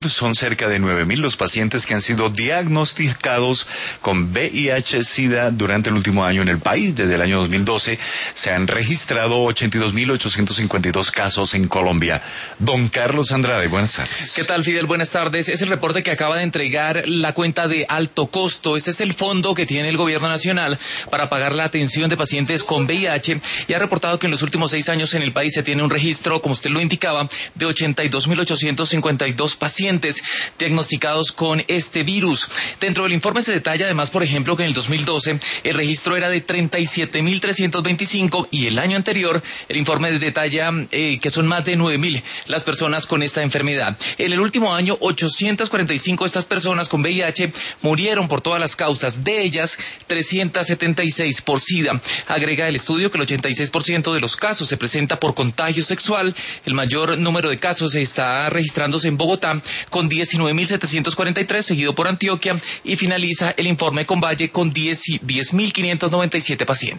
Son cerca de 9.000 los pacientes que han sido diagnosticados con VIH-Sida durante el último año en el país. Desde el año 2012 se han registrado 82.852 casos en Colombia. Don Carlos Andrade, buenas tardes. ¿Qué tal, Fidel? Buenas tardes. Es el reporte que acaba de entregar la cuenta de alto costo. Este es el fondo que tiene el gobierno nacional para pagar la atención de pacientes con VIH y ha reportado que en los últimos 6 años en el país se tiene un registro, como usted lo indicaba, de 82.852 pacientes diagnosticados con este virus. Dentro del informe se detalla además, por ejemplo, que en el 2012 el registro era de 37.325 y el año anterior el informe detalla que son más de 9.000 las personas con esta enfermedad. En el último año, 845 de estas personas con VIH murieron por todas las causas, de ellas 376 por SIDA. Agrega el estudio que el 86% de los casos se presenta por contagio sexual. El mayor número de casos está registrándose en Bogotá, con 19.743, seguido por Antioquia, y finaliza el informe con Valle con 10.597 pacientes.